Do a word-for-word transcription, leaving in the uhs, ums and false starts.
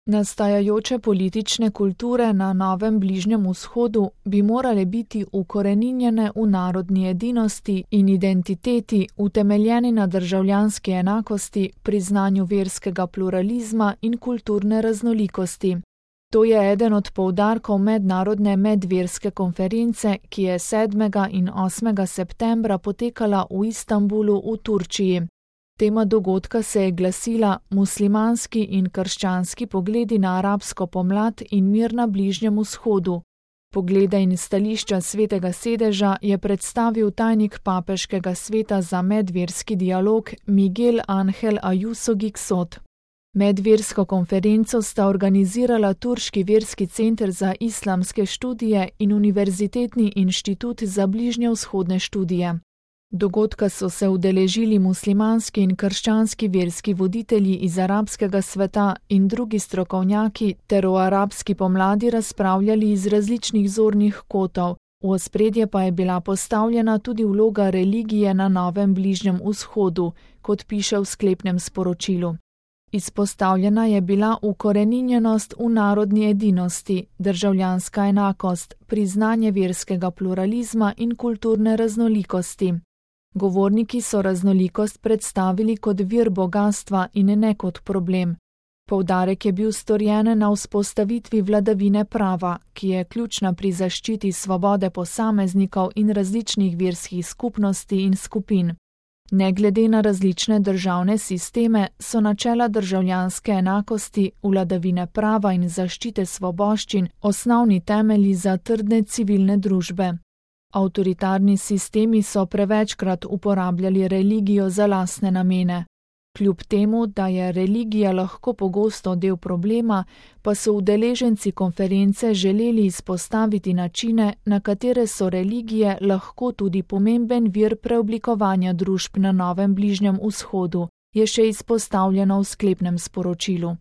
Nastajajoče politične kulture na Novem Bližnjem vzhodu bi morale biti ukoreninjene v narodni edinosti in identiteti, utemeljeni na državljanski enakosti, priznanju verskega pluralizma in kulturne raznolikosti. To je eden od poudarkov mednarodne medverske konference, ki je sedmega in osmega septembra potekala v Istanbulu v Turčiji. Tema dogodka se je glasila Muslimanski in krščanski pogledi na arabsko pomlad in mir na Bližnjem vzhodu. Poglede in stališča Svetega sedeža je predstavil tajnik Papeškega sveta za medverski dialog Miguel Ángel Ayuso Gixot. Medversko konferenco sta organizirala Turški verski center za islamske študije in Univerzitetni inštitut za bližnjevzhodne študije. Dogodka so se udeležili muslimanski in krščanski verski voditelji iz arabskega sveta in drugi strokovnjaki ter o arabski pomladi razpravljali iz različnih zornih kotov, v ospredje pa je bila postavljena tudi vloga religije na Novem Bližnjem vzhodu, kot piše v sklepnem sporočilu. Izpostavljena je bila ukoreninjenost v narodni edinosti, državljanska enakost, priznanje verskega pluralizma in kulturne raznolikosti. Govorniki so raznolikost predstavili kot vir bogastva in ne kot problem. Poudarek je bil storjen na vzpostavitvi vladavine prava, ki je ključna pri zaščiti svobode posameznikov in različnih verskih skupnosti in skupin. Ne glede na različne državne sisteme so načela državljanske enakosti, vladavine prava in zaščite svoboščin osnovni temelji za trdne civilne družbe. Avtoritarni sistemi so prevečkrat uporabljali religijo za lastne namene. Kljub temu, da je religija lahko pogosto del problema, pa so udeleženci konference želeli izpostaviti načine, na katere so religije lahko tudi pomemben vir preoblikovanja družb na Novem Bližnjem vzhodu, je še izpostavljeno v sklepnem sporočilu.